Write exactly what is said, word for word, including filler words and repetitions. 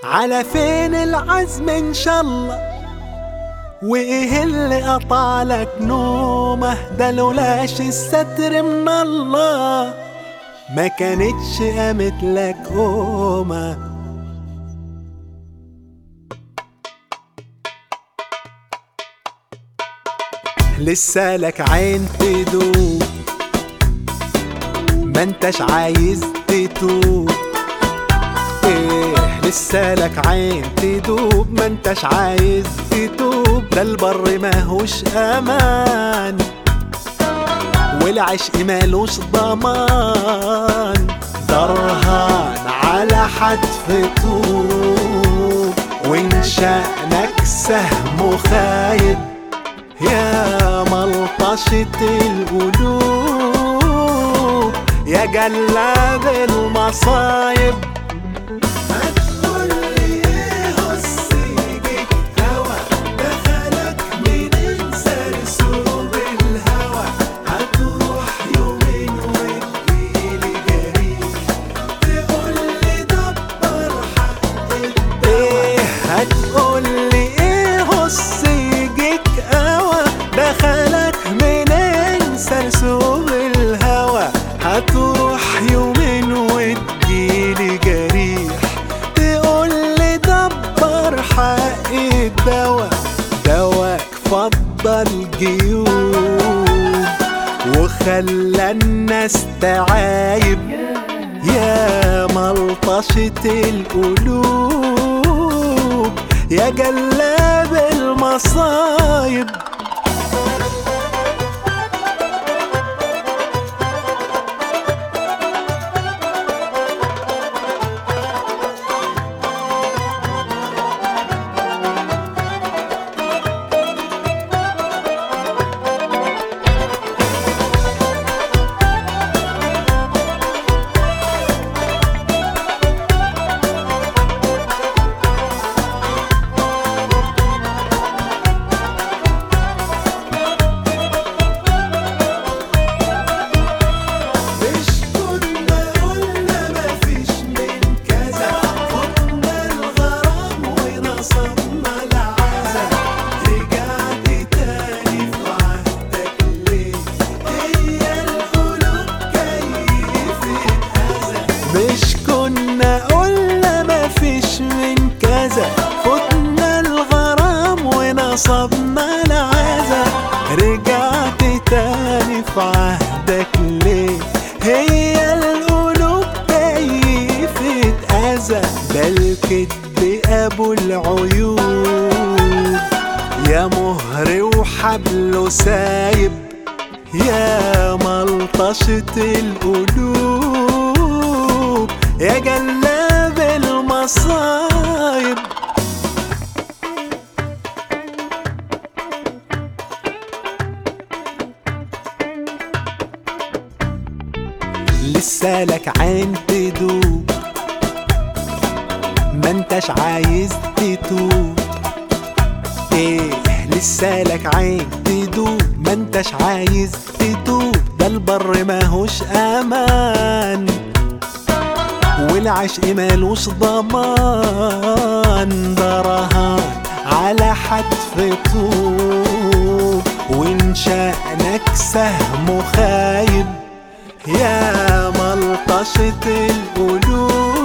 على فين العزم ان شاء الله؟ وايه اللي قطعلك نومه؟ ده لولاش الستر من الله ما كانتش قامت لك قومه. لسه لك عين تدوب ما انتش عايز تتوب. ايه لسه لك عين تدوب ما انتش عايز تتوب. ده البر ماهوش امان والعشق مالوش ضمان. ده رهان على حتف طوب وان شأنك سهم خايب يا ملطشة القلوب يا جلاد المصايب. هتقولي ايه هص يجيك قوى؟ دخلك منين سرسوب الهوى؟ هتروح يومين وتجيلي جريح تقولي دبر حق الدوا. دواك فضل جيوب وخلى الناس تعايب يا ملطشة القلوب يا جلاب المصايب. مش كنا قلنا مفيش من كذا؟ فتنا الغرام ونصبنا العزا. رجعت تاني في عهدك ليه؟ هي القلوب كيفة أذى. ده الكدب أبو العيوب يا مهر وحبله سايب يا ملطشة القلوب يا جلاب المصايب. لسه لك عين تدوب ما انتش عايز تتوب. ايه لسه لك عين تدوب ما انتش عايز تتوب. ده البر ماهوش امان والعشق مالوش ضمان. ده رهان على حتف طوب وان شأنك سهم خايب يا ملطشة القلوب